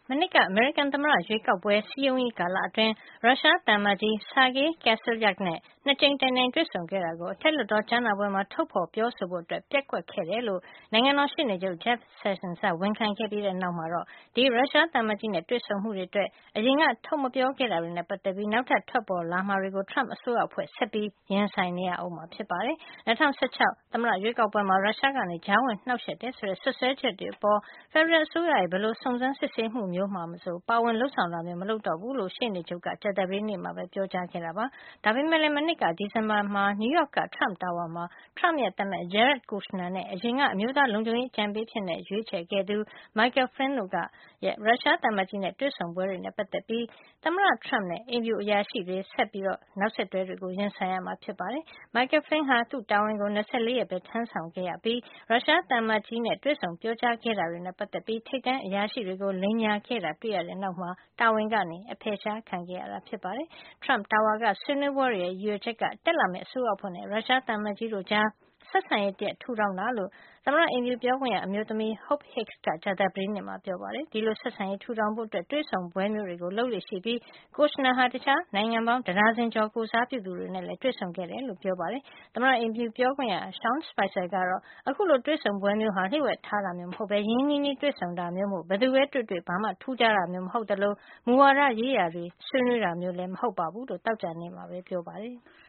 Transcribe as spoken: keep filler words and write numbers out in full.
မနှစ်က အမေရိကန်သမ္မတရွေးကောက်ပွဲ စည်းရုံးရေးကာလအတွင်း ရုရှားသံအမတ်ကြီး Sergei Kyselyuk နဲ့ နှစ်ကြိမ်တိုင်တိုင် တွေ့ဆုံခဲ့တာကို အထက်လွှတ်တော်ကြားနာပွဲမှာ ထုတ်ဖေါ်ပြောဆိုဖို့ ပျက်ကွက်ခဲ့တယ်လို့ နိုင်ငံတော်ရှေ့နေချုပ် Jeff Sessions က ဝန်ခံခဲ့ပြီးတဲ့နောက်မှာတော့ ဒီရုရှားသံအမတ်ကြီးနဲ့ တွေ့ဆုံမှုတွေအတွက် အရင်က ထုတ်မပြောခဲ့တာတွေနဲ့ ပတ်သက်ပြီး နောက်ထပ်ထွက်ပေါ်လာမှာတွေကို Trump အစိုးရအဖွဲ့ ဆက်ပြီး ရင်ဆိုင်နေရအုံးမှာ ဖြစ်ပါတယ်။ ၂၀၁၆ သမ္မတရွေးကောက်ပွဲမှာ ရုရှားက ကြားဝင်နှောက်ယှက်တယ်ဆိုတဲ့ စွပ်စွဲချက်တွေအပေါ် ဖက်ဒရယ်အစိုးရရဲ့ ဘယ်လိုစုံစမ်းစစ်ဆေးမှုမျိုးမှာမဆို ပါဝင်လုပ်ဆောင်တာမျိုး မလုပ်တော့ဘူးလို့ ရှေ့နေချုပ်က ကြာသပတေးနေ့မှာပဲ ပြောကြားခဲ့တာပါ။ ဒါပေမယ့်လည်း မနှစ်က ဒီဇင်ဘာမှာ နယူးယောက်က Trump Tower မှာ Trump ရဲ့ သားမက် Jared Kushner နဲ့ အရင်က အမျိုးသားလုံခြုံရေးအကြံပေးအဖြစ် ရွေးချယ်ခဲ့သူ Michael Flynn တို့ရဲ့ ရုရှားသံအမတ်ကြီးနဲ့ တွေ့ဆုံပွဲတွေနဲ့ ပတ်သက်ပြီး သမ္မတ Trump နဲ့ အိမ်ဖြူအရာရှိတွေ ဆက်ပြီး နောက်ဆက်တွဲတွေကို ရင်ဆိုင်ရမှာ ဖြစ်ပါတယ်။ Michael Flynn ဟာ သူ့တာဝန်ကို ၂၄ ရက်ပဲ ထမ်းဆောင်ခဲ့ရပြီး ရုရှားသံအမတ်ကြီးနဲ့ တွေ့ဆုံပြောကြားခဲ့တာတွေနဲ့ ပတ်သက်ပြီး ထိပ်တန်းအရာရှိတွေကို လိမ်ညာခဲ့တာ တွေ့ရတဲ့နောက်မှာ တာဝန်ကနေ အဖယ်ရှားခံခဲ့ရတာ ဖြစ်ပါတယ်။ Trump Tower က ဆွေးနွေးပွဲတွေရဲ့ ရည်ရွယ်ချက်က တက်လာမယ့် အစိုးရအဖွဲ့နဲ့ ရုရှားသံအမတ်ကြီးတို့ကြား ဆက်ဆံရေးတရပ် ထူထောင်တာလို့ သမ္မတအိမ်ဖြူပြောခွင့်ရ အမျိုးသမီး Hope Hicks က ကြာသပတေးနေ့မှာ ပြောပါတယ်။ ဒီလို ဆက်ဆံရေးထူထောင်ဖို့ တွေ့ဆုံပွဲမျိုးတွေကို လုပ်လေ့ရှိပြီး Kushner ဟာ တခြားနိုင်ငံပေါင်း တဒါဇင်ကျော်ကိုယ်စားပြုသူတွေနဲ့လည်း တွေ့ဆုံခဲ့တယ်လို့ ပြောပါတယ်။ သမ္မတအိမ်ဖြူပြောခွင့်ရ Sean Spicer ကတော့ အခုလို တွေ့ဆုံပွဲမျိုးဟာ လျှို့ဝှက်ထားတာမျိုး မဟုတ်ပဲ ရင်းရင်းနှီးနှီးတွေ့ဆုံတာမျိုးမို့ ဘယ်သူပဲ တွေ့တွေ့ ဘာမှ ထူးခြားတာမျိုး မဟုတ်သလို မူဝါဒရေးရာတွေ ဆွေးနွေးတာမျိုးလည်း မဟုတ်ပါဘူးလို့ သောကြာနေ့မှာပဲ ပြောပါတယ်။